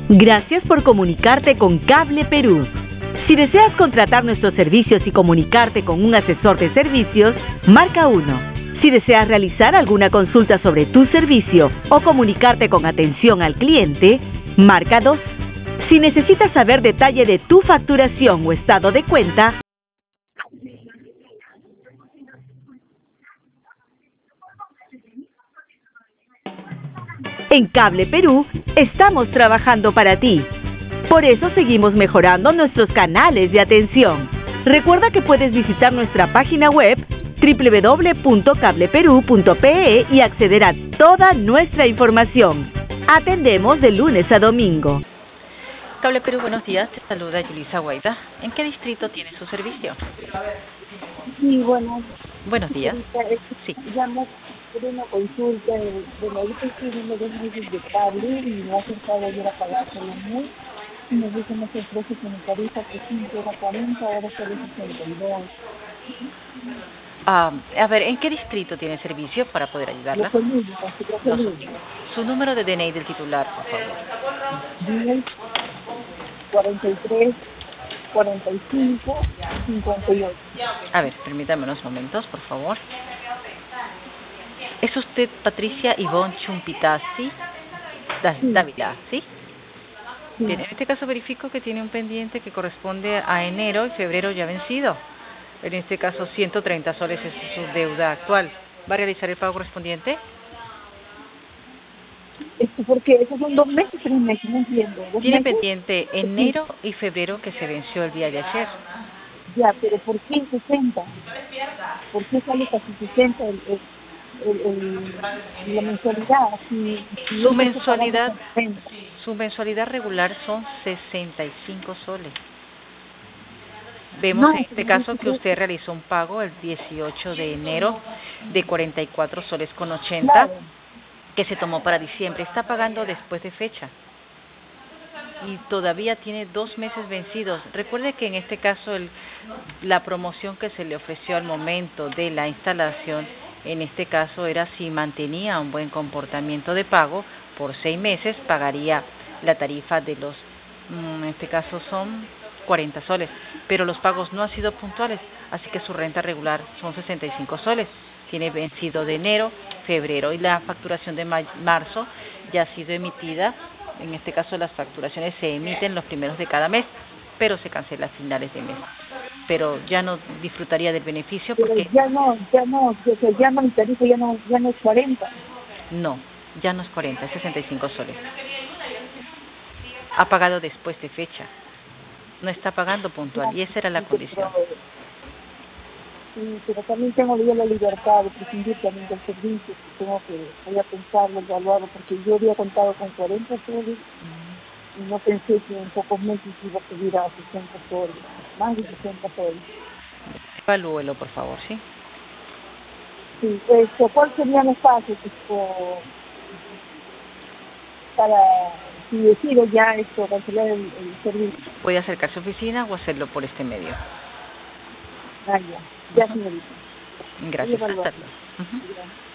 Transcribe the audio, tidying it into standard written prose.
Gracias por comunicarte con Cable Perú. Si deseas contratar nuestros servicios y comunicarte con un asesor de servicios, marca 1. Si deseas realizar alguna consulta sobre tu servicio o comunicarte con atención al cliente, marca 2. Si necesitas saber detalle de tu facturación o estado de cuenta, en Cable Perú estamos trabajando para ti. Por eso seguimos mejorando nuestros canales de atención. Recuerda que puedes visitar nuestra página web www.cableperú.pe y acceder a toda nuestra información. Atendemos de lunes a domingo. Cable Perú, buenos días. Te saluda Yulisa Guaida. ¿En qué distrito tiene su servicio? Sí, bueno. Buenos días. Sí. Llamo por una consulta. Bueno, ahorita estoy viendo 2 meses de cable y me ha acercado ayer a pagar solo un mes. Y me dicen que el precio que mi tarifa que 5 era 40, ahora solo 62. A ver, ¿en qué distrito tiene servicio para poder ayudarla? Su número de DNI del titular, por favor. 10, 43, 45, 58. A ver, permítame unos momentos, por favor. ¿Es usted Patricia Ivonne Chumpitasi Dávila, sí? Bien, en este caso verifico que tiene un pendiente que corresponde a enero y febrero ya vencido. En este caso, 130 soles es su deuda actual. ¿Va a realizar el pago correspondiente? Porque esos son 2 meses, 3 meses, no entiendo. Tiene pendiente enero y febrero que se venció el día de ayer. Ya, pero ¿por qué 60? ¿Por qué sale casi 60 la mensualidad? Su mensualidad regular son 65 soles. Vemos en este caso que usted realizó un pago el 18 de enero de 44 soles con 80 que se tomó para diciembre. Está pagando después de fecha y todavía tiene 2 meses vencidos. Recuerde que en este caso la promoción que se le ofreció al momento de la instalación, en este caso era si mantenía un buen comportamiento de pago, por 6 meses pagaría la tarifa de los, en este caso son 40 soles, pero los pagos no han sido puntuales, así que su renta regular son 65 soles. Tiene vencido de enero, febrero y la facturación de marzo ya ha sido emitida. En este caso las facturaciones se emiten los primeros de cada mes, pero se cancela a finales de mes. Pero ya no disfrutaría del beneficio porque... ya no, mi tarifa ya no es 40. No, ya no es 40, es 65 soles. Ha pagado después de fecha. No está pagando puntual y esa era la condición. Sí, pero también tengo yo la libertad de prescindir también del servicio, tengo que voy a pensarlo, evaluarlo, porque yo había contado con 40 soles y no pensé que en pocos meses iba a subir a 60 soles, más de 60 soles. Evalúelo, por favor, ¿sí? Sí, ¿cuál sería el espacio para, si decido ya cancelar el servicio? ¿Puede acercarse a su oficina o hacerlo por este medio? Ya, señorita. Gracias. Hasta luego.